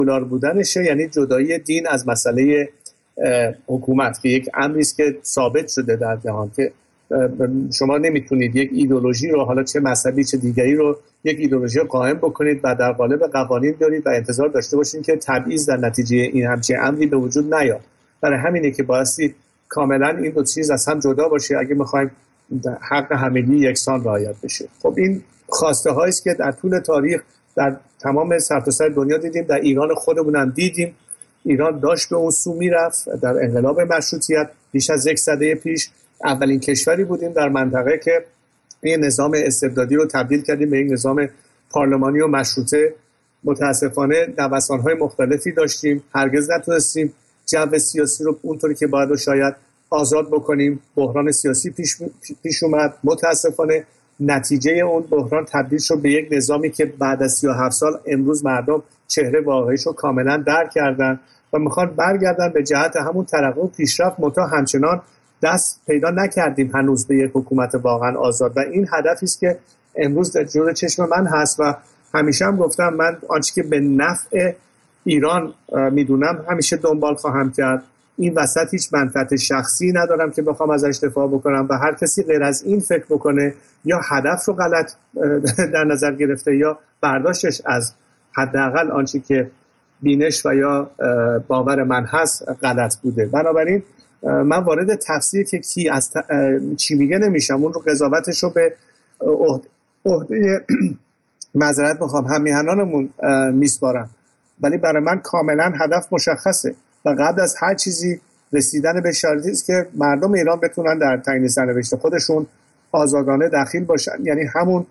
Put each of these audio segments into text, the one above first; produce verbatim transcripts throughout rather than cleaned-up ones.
سکولار بودنشه، یعنی جدایی دین از مسئله حکومت که یک امری است که ثابت شده در جهان که شما نمیتونید یک ایدئولوژی رو، حالا چه مذهبی چه دیگری رو، یک ایدئولوژی رو قائم بکنید و در قالب قوانین دارید و انتظار داشته باشید که تبعیض در نتیجه این همچین امری به وجود نیاد. برای همینه که بایستی کاملا این دو چیز از هم جدا باشه اگه میخوایم حق همگی یکسان رعایت بشه. خب این خواسته هایی است که در طول تاریخ در تمام سرتاسر دنیا دیدیم، در ایران خودمون هم دیدیم. ایران داشت به اون سو میرفت. در انقلاب مشروطیت بیش از یک سده پیش اولین کشوری بودیم در منطقه که این نظام استبدادی رو تبدیل کردیم به یک نظام پارلمانی و مشروطه. متاسفانه نوسان‌های مختلفی داشتیم، هرگز نتونستیم جو سیاسی رو اونطوری که باید و شاید آزاد بکنیم. بحران سیاسی پیش, پیش اومد. متاسفانه نتیجه اون بحران تبدیل شد به یک نظامی که بعد از سی و هفت سال امروز مردم چهره واقعیش رو کاملا درک کردن و میخوان برگردن به جهت همون ترقی و پیشرفت، منتها همچنان دست پیدا نکردیم هنوز به یک حکومت واقعا آزاد و این هدفی است که امروز در جلوی چشم من هست و همیشه هم گفتم من آنچه که به نفع ایران میدونم همیشه دنبال خواهم کرد. این وسط هیچ منفعت شخصی ندارم که بخوام ازش دفاع بکنم و هر کسی غیر از این فکر بکنه یا هدف رو غلط در نظر گرفته یا برداشتش از حداقل آنچه که بینش و یا باور من هست غلط بوده. بنابراین من وارد تفسیر که کی از ت... چی میگه نمیشم، اون رو قضاوتش رو به عهده معذرت میخوام همیهنانمون میسپارم، ولی برای من کاملا هدف مشخصه و قبل از هر چیزی رسیدن به شرایطی است که مردم ایران بتونن در تعیین سرنوشت خودشون آزادانه داخل باشن، یعنی همون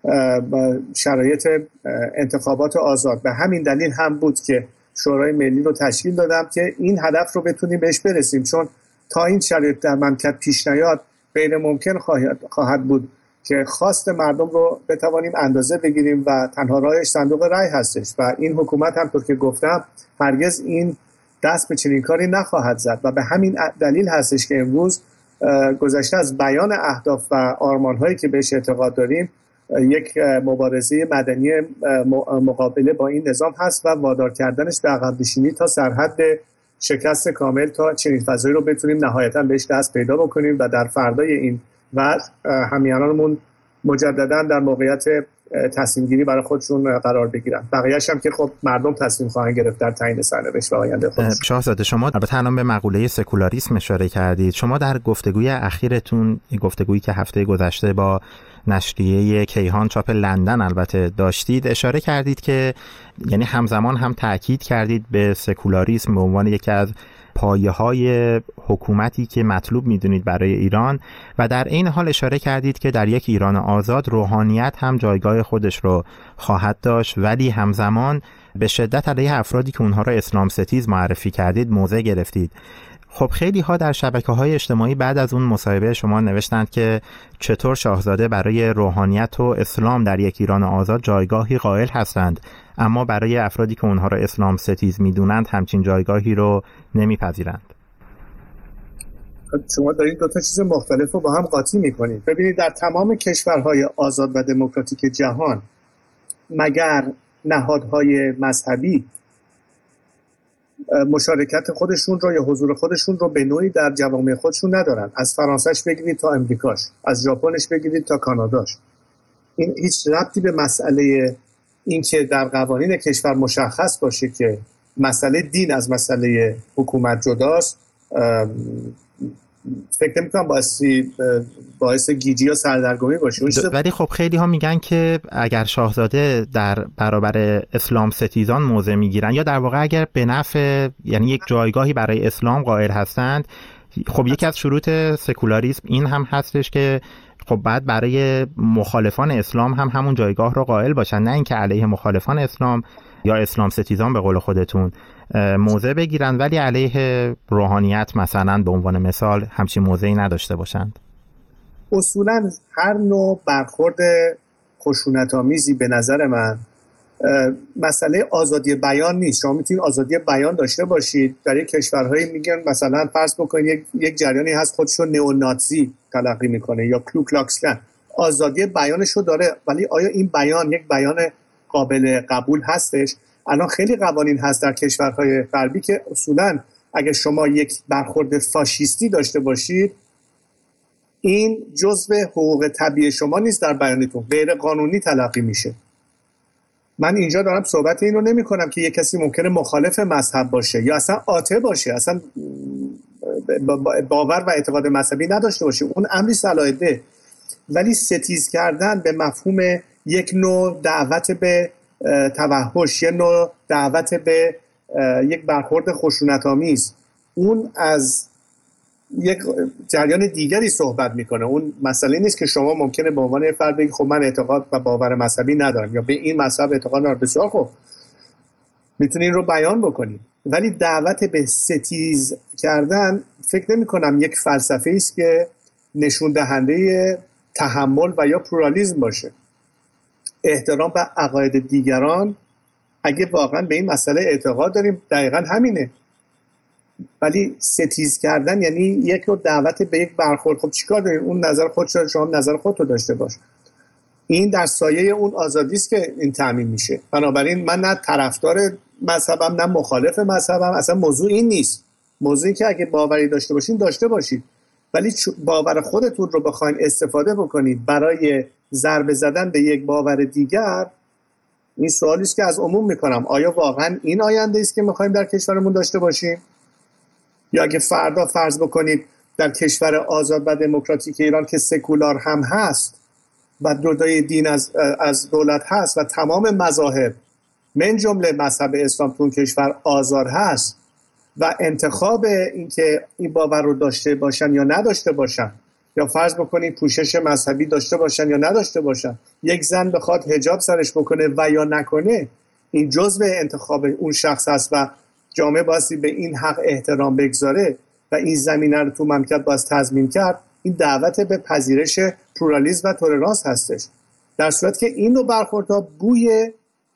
شرایط انتخابات آزاد. به همین دلیل هم بود که شورای ملی رو تشکیل دادم که این هدف رو بتونیم بهش برسیم، چون تا این شرایط در مملکت پیش نیاد غیر ممکن خواهد, خواهد بود که خواست مردم رو بتوانیم اندازه بگیریم و تنها راهش صندوق رای هستش و این حکومت هم طور که گفتم هرگز این دست به چنین کاری نخواهد زد و به همین دلیل هستش که امروز گذشته از بیان اهداف و آرمان‌هایی که بهش اعتقاد داریم یک مبارزه مدنی مقابله با این نظام هست و وادار کردنش به عقب نشینی تا سرحد شکست کامل تا چنین فضایی رو بتونیم نهایتاً بهش دست پیدا بکنیم و در فردای این وضع همیهنانمون مجدداً در موقعیت تصمیم گیری برای خودشون قرار بگیرن. بقیه‌اش هم که خب مردم تصمیم خواهند گرفت در تعیین سرنوشت و آینده خودشون. شاهزاده شما البته الان به مقوله سکولاریسم اشاره کردید. شما در گفتگوی اخیرتون، گفتگویی که هفته گذشته با نشریه کیهان چاپ لندن البته داشتید، اشاره کردید که یعنی همزمان هم تأکید کردید به سکولاریسم به عنوان یکی از پایه‌های حکومتی که مطلوب می‌دونید برای ایران و در این حال اشاره کردید که در یک ایران آزاد روحانیت هم جایگاه خودش رو خواهد داشت، ولی همزمان به شدت علیه افرادی که اونها را اسلام ستیز معرفی کردید موضع گرفتید. خب خیلی ها در شبکه‌های اجتماعی بعد از اون مصاحبه شما نوشتند که چطور شاهزاده برای روحانیت و اسلام در یک ایران آزاد جایگاهی قائل هستند، اما برای افرادی که اونها را اسلام ستیز میدونند همچین جایگاهی رو نمیپذیرند. شما دارید دو تا چیز مختلف رو با هم قاطی میکنید. ببینید در تمام کشورهای آزاد و دموکراتیک جهان مگر نهادهای مذهبی مشارکت خودشون رو یا حضور خودشون رو به نوعی در جوامع خودشون ندارن. از فرانسهش بگیرید تا امریکاش، از ژاپنش بگیرید تا کاناداش. این هیچ ربطی به مسئله این که در قوانین کشور مشخص باشه که مسئله دین از مسئله حکومت جداست فکر نمی‌کنم باعث باعث گیجی یا سردرگمی باشه. ولی خب خیلی ها میگن که اگر شاهزاده در برابر اسلام ستیزان موضع میگیرن یا در واقع اگر به نفع یعنی یک جایگاهی برای اسلام قائل هستند، خب یکی از شروط سکولاریسم این هم هستش که خب بعد برای مخالفان اسلام هم همون جایگاه رو قائل باشن، نه اینکه علیه مخالفان اسلام یا اسلام ستیزان به قول خودتون موضع بگیرن ولی علیه روحانیت مثلا به عنوان مثال همچین موضعی نداشته باشند. اصولا هر نوع برخورد خشونت‌آمیزی به نظر من مسئله آزادی بیان نیست. شما میتونید آزادی بیان داشته باشید. در یک کشورهایی میگن مثلا فرض بکنید یک, یک جریانی هست خودشو نئونازی تلقی میکنه یا کلوکلاکسکن، آزادی بیانشو داره، ولی آیا این بیان یک بیان قابل قبول هستش؟ الان خیلی قوانین هست در کشورهای غربی که اصولاً اگه شما یک برخورد فاشیستی داشته باشید، این جزء حقوق طبیعی شما نیست، در بیانتون غیر قانونی تلقی میشه. من اینجا دارم صحبت این رو نمی کنم که یک کسی ممکنه مخالف مذهب باشه یا اصلا آته باشه، اصلا باور و اعتقاد مذهبی نداشته باشه، اون امری صلاحیته، ولی ستیز کردن به مفهوم یک نوع دعوت به توحش، یک نوع دعوت به یک برخورد خشونت‌آمیز، اون از یک جریان دیگری صحبت میکنه. اون مسئله نیست که شما ممکنه به عنوان فرد بگید خب من اعتقاد و باور مذهبی ندارم یا به این مذهب اعتقاد ندارم، بسیار خوب میتونی این رو بیان بکنی، ولی دعوت به ستیز کردن فکر نمی کنم یک فلسفه است که نشون دهنده تحمل و یا پلورالیسم باشه. احترام به عقاید دیگران، اگه واقعا به این مسئله اعتقاد داریم، دقیقا همینه. ولی ستیز کردن یعنی یک رو دعوت به یک برخورد. خب چیکار داریم؟ اون نظر خودت، شما نظر خودت رو داشته باش. این در سایه اون آزادی است که این تامین میشه. بنابراین من نه طرفدار مذهبم نه مخالف مذهبم، اصلا موضوع این نیست. موضوعی که اگه باوری داشته باشین داشته باشید، ولی باور خودتون رو بخواید استفاده بکنید برای ضربه زدن به یک باور دیگر، این سوالی است که از عموم میکنم، آیا واقعا این آینده است که میخوایم در کشورمون داشته باشیم؟ یا اگه فردا فرض بکنید در کشور آزاد و دموکراتیک ایران که سکولار هم هست و جدای دین از از دولت هست و تمام مذاهب من جمله مذهب اسلام تو کشور آزاد هست و انتخاب اینکه این باور رو داشته باشن یا نداشته باشن، یا فرض بکنید پوشش مذهبی داشته باشن یا نداشته باشن، یک زن بخواد حجاب سرش بکنه و یا نکنه، این جزء انتخاب اون شخص هست و جامعه بایستی به این حق احترام بگذاره و این زمینه رو تو مملکت باید تضمین کرد. این دعوت به پذیرش پلورالیسم و تولرانس هستش، در صورت که این نوع برخوردها بوی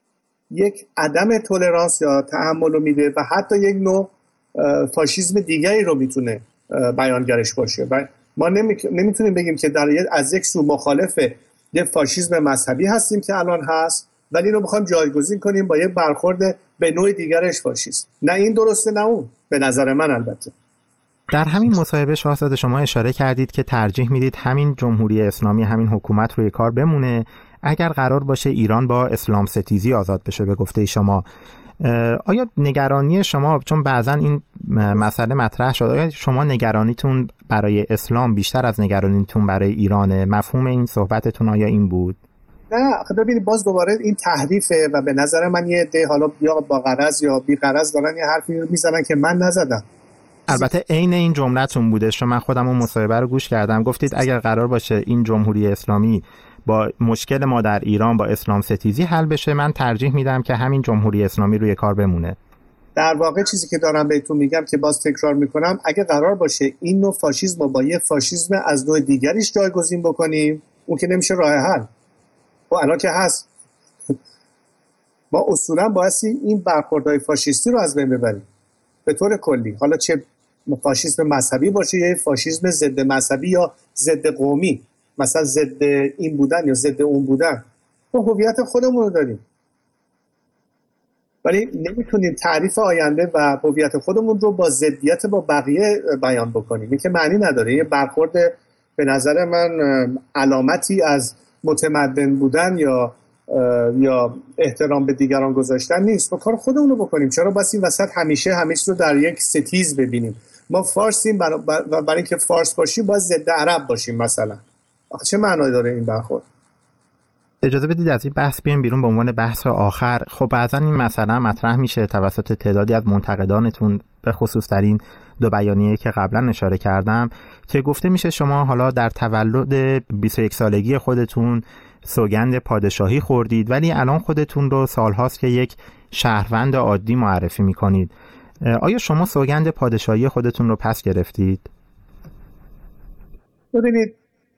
یک عدم تولرانس یا تحمل رو میده و حتی یک نوع فاشیسم دیگری رو میتونه بیانگرش باشه. و ما نمیتونیم بگیم که در از یک سو مخالف یک فاشیسم مذهبی هستیم که الان هست، ولی اینو میخوایم جایگزین کنیم با یک برخورد به نوع دیگرش فاشیسم. نه این درسته نه اون، به نظر من. البته در همین مصاحبه شاهزاده شما اشاره کردید که ترجیح میدید همین جمهوری اسلامی، همین حکومت روی کار بمونه اگر قرار باشه ایران با اسلام ستیزی آزاد بشه. به گفته شما آیا نگرانی شما، چون بعضا این مسئله مطرح شد، آیا شما نگرانیتون برای اسلام بیشتر از نگرانیتون برای ایرانه؟ مفهوم این صحبتتون آیا این بود؟ نه، ببینید باز دوباره این تحریفه و به نظر من یه عده حالا یا با غرض یا بی غرض دارن یه حرفی رو میزنن که من نزدم. البته عین این جمله‌تون بوده، چون من خودم اون مصاحبه رو گوش کردم. گفتید اگر قرار باشه این جمهوری اسلامی با مشکل ما در ایران با اسلام ستیزی حل بشه، من ترجیح میدم که همین جمهوری اسلامی روی کار بمونه. در واقع چیزی که دارم بهتون میگم که باز تکرار میکنم، اگه قرار باشه این نوع فاشیسم رو با یه فاشیسم از نوع دیگریش جایگزین بکنیم، اون که نمیشه راه حل. و الان که هست ما اصولا بایستی این برخوردهای فاشیستی رو از بین ببریم به طور کلی، حالا چه فاشیسم مذهبی باشه یا فاشیسم ضد مذهبی یا ضد قومی، مثلا ضد این بودن یا ضد اون بودن. ما هویت خودمون رو داریم، ولی نمیتونیم تعریف آینده و هویت خودمون رو با ضدیت با بقیه بیان بکنیم. این که معنی نداره. یه برخورد به نظر من علامتی از متمدن بودن یا یا احترام به دیگران گذاشتن نیست. با کار خودمون رو بکنیم. چرا بس این وسط همیشه همیشه رو در یک ستیز ببینیم؟ ما فارسیم و برای, برای اینکه فارس باشیم باید ضد عرب باشیم مثلا. آخه چه معنی داره این برخورد؟ اجازه بدید از این بحث بیایم بیرون به عنوان بحث آخر. خب بعضا این مسئله مطرح میشه توسط تعدادی از منتقدانتون، به خصوص در این دو بیانیه‌ای که قبلا اشاره کردم، که گفته میشه شما حالا در تولد بیست و یک سالگی خودتون سوگند پادشاهی خوردید، ولی الان خودتون رو سالهاست که یک شهروند عادی معرفی میکنید. آیا شما سوگند پادشاهی خودتون رو پس گرفتید؟ ببینید،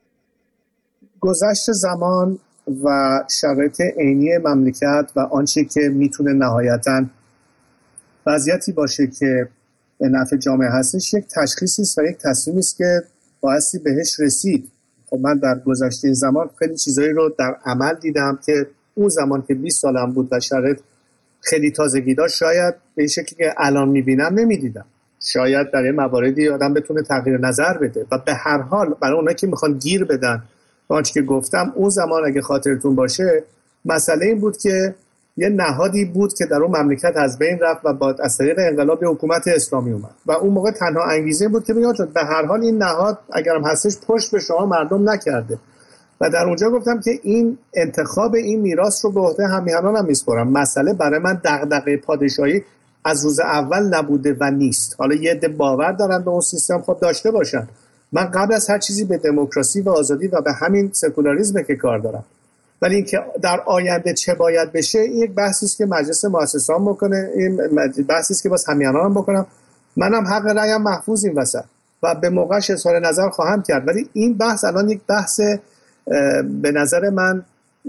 گذشت زمان و شرایط عینی مملکت و آنچه که میتونه نهایتاً وضعیتی باشه که به نفع جامعه هستش، یک تشخیصی است و یک تصمیمی است که بایستی بهش رسید. خب من در گذشته زمان خیلی چیزایی رو در عمل دیدم که اون زمان که بیست سالم بود و شرایط خیلی تازگی داشت شاید به شکلی که الان میبینم نمیدیدم. شاید در این مواردی آدم بتونه تغییر نظر بده و به هر حال برای اونایی که میخوان گیر بدن آنچه که گفتم، اون زمان اگه خاطرتون باشه مسئله این بود که یه نهادی بود که در اون مملکت از بین رفت و بعد از طریق انقلاب حکومت اسلامی اومد و اون موقع تنها انگیزه بود که بگم به هر حال این نهاد اگرم هستش پشت به شما مردم نکرده و در اونجا گفتم که این انتخاب این میراث رو به عهده همیهنانم میسپارم. مسئله برای من دغدغه پادشاهی از روز اول نبوده و نیست. حالا یه عده باور دارن به اون سیستم، خود داشته باشن. من قبل از هر چیزی به دموکراسی و آزادی و به همین سکولاریسم که کار دارم. ولی اینکه در آینده چه باید بشه این یک بحثی است که مجلس مؤسسان بکنه، این بحثی است که باز همیهنانم بکنم. منم حق رأیم محفوظ این وسط و به موقعش اظهار نظر خواهم کرد. ولی این بحث الان یک بحث به نظر من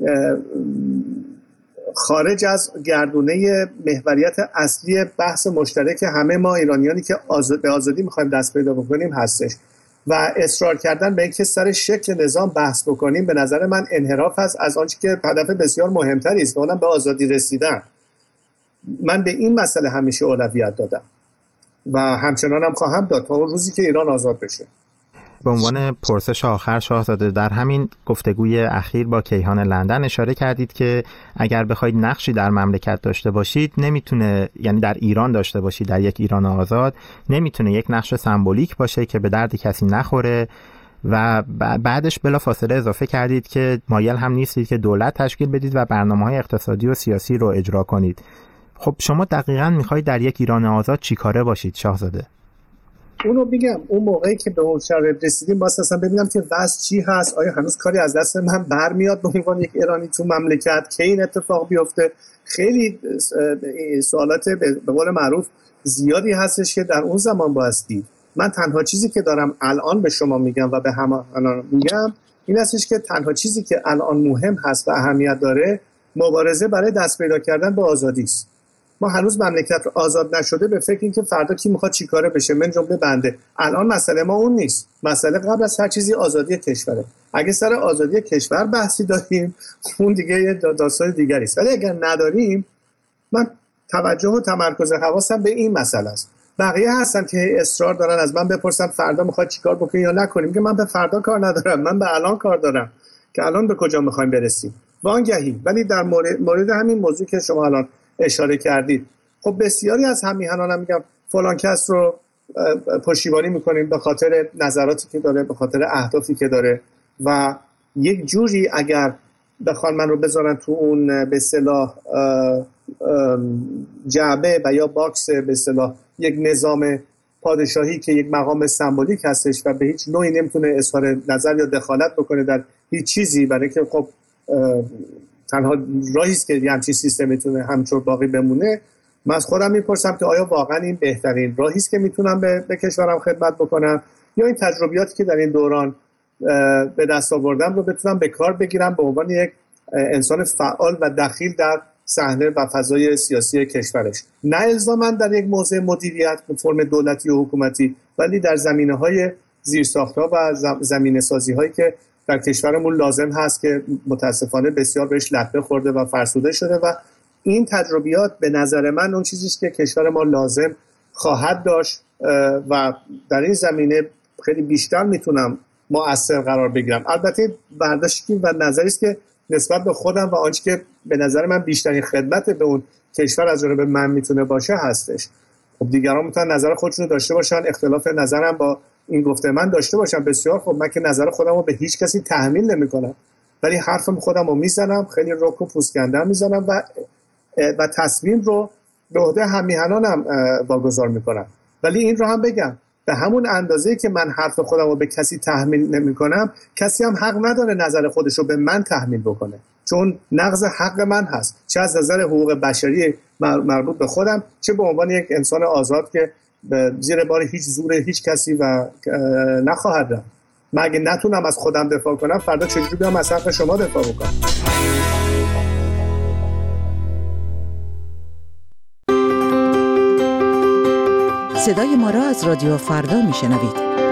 خارج از گردونه محوریت اصلی بحث مشترک همه ما ایرانیانی که آزاد به آزادی میخوایم دست پیدا بکنیم هستش و اصرار کردن به اینکه سر شکل نظام بحث بکنیم به نظر من انحراف است از آنچه که هدف بسیار مهمتری است، اونم به آزادی رسیدن. من به این مسئله همیشه اولویت دادم و همچنان هم خواهم داد تا اون روزی که ایران آزاد بشه. به عنوان پرسش آخر شاهزاده، در همین گفتگوی اخیر با کیهان لندن اشاره کردید که اگر بخواید نقشی در مملکت داشته باشید نمیتونه، یعنی در ایران داشته باشید، در یک ایران آزاد نمیتونه یک نقش سمبولیک باشه که به درد کسی نخوره و بعدش بلافاصله اضافه کردید که مایل هم نیستید که دولت تشکیل بدید و برنامه‌های اقتصادی و سیاسی رو اجرا کنید. خب شما دقیقاً میخواید در یک ایران آزاد چیکاره باشید شاهزاده؟ اونو میگم اون موقعی که به اون شرایط رسیدیم واسه اصلا ببینم که وضع چی هست، آیا هنوز کاری از دست من برمیاد به عنوان یک ایرانی تو مملکت که این اتفاق بیفته. خیلی سوالات به قول معروف زیادی هستش که در اون زمان بایستی. من تنها چیزی که دارم الان به شما میگم و به همه میگم این هستش که تنها چیزی که الان مهم هست و اهمیت داره مبارزه برای دست پیدا کردن به آزادی است. ما هنوز مملکت آزاد نشده به فکر این که فردا کی میخواد چیکاره بشه، من جمله بنده. الان مسئله ما اون نیست. مسئله قبل از هر چیزی آزادی کشوره. اگه سر آزادی کشور بحثی داریم اون دیگه یه داستان دیگری است. ولی اگر نداریم من توجه و تمرکز حواسم به این مسئله است. بقیه هستن که اصرار دارن از من بپرسن فردا میخواد چیکار بکنیم یا نکنیم. که من به فردا کار ندارم، من به الان کار دارم که الان به کجا میخوایم برسیم. وانگهی. ولی در مورد, مورد همین موضوع که شما الان اشاره کردید، خب بسیاری از همیهنانم میگم فلان کس رو پشتیبانی میکنیم به خاطر نظراتی که داره، به خاطر اهدافی که داره و یک جوری اگر بخوان من رو بذارن تو اون به اصطلاح جعبه و یا باکس به اصطلاح یک نظام پادشاهی که یک مقام سمبولیک هستش و به هیچ نوعی نمیتونه اظهار نظر یا دخالت بکنه در هیچ چیزی، برای که خب تنها راهی است که همچین سیستم میتونه همچون باقی بمونه. من از خودم میپرسم که آیا واقعا این بهترین راهی است که میتونم به, به کشورم خدمت بکنم یا این تجربیاتی که در این دوران به دست آوردم رو بتونم به کار بگیرم به عنوان یک انسان فعال و دخیل در صحنه و فضای سیاسی کشورش، نه الزاما در یک موضع مدیریت به فرم دولتی و حکومتی، ولی در زمینه‌های زیرساخت‌ها و زمینه‌سازی‌هایی که در کشورمون لازم هست که متاسفانه بسیار بهش لطمه خورده و فرسوده شده و این تجربیات به نظر من اون چیزیست که کشور ما لازم خواهد داشت و در این زمینه خیلی بیشتر میتونم مؤثر قرار بگیرم. البته برداشتی و نظری است که نسبت به خودم و آنچه که به نظر من بیشترین خدمت به اون کشور از جانب من میتونه باشه هستش. خب دیگران میتونن نظر خودشون داشته باشن، اختلاف نظرم با این گفته من داشته باشم، بسیار خب. من که نظر خودم رو به هیچ کسی تحمیل نمی کنم، ولی حرفم خودم رو میزنم، خیلی رک و پوسکنده میزنم و و تصمیم رو به عهده همیهنانم واگذار میکنم. ولی این رو هم بگم به همون اندازه که من حرف خودم رو به کسی تحمیل نمی کنم، کسی هم حق نداره نظر خودش رو به من تحمیل بکنه، چون نقض حق من هست، چه از نظر حقوق بشری مربوط به خودم، چه به عنوان یک انسان آزاد که زیر بار هیچ زور هیچ کسی و نخواهد رفت. من اگه نتونم از خودم دفاع کنم، فردا چجوری بیام از حق شما دفاع بکنم؟ صدای ما را از رادیو فردا میشنوید.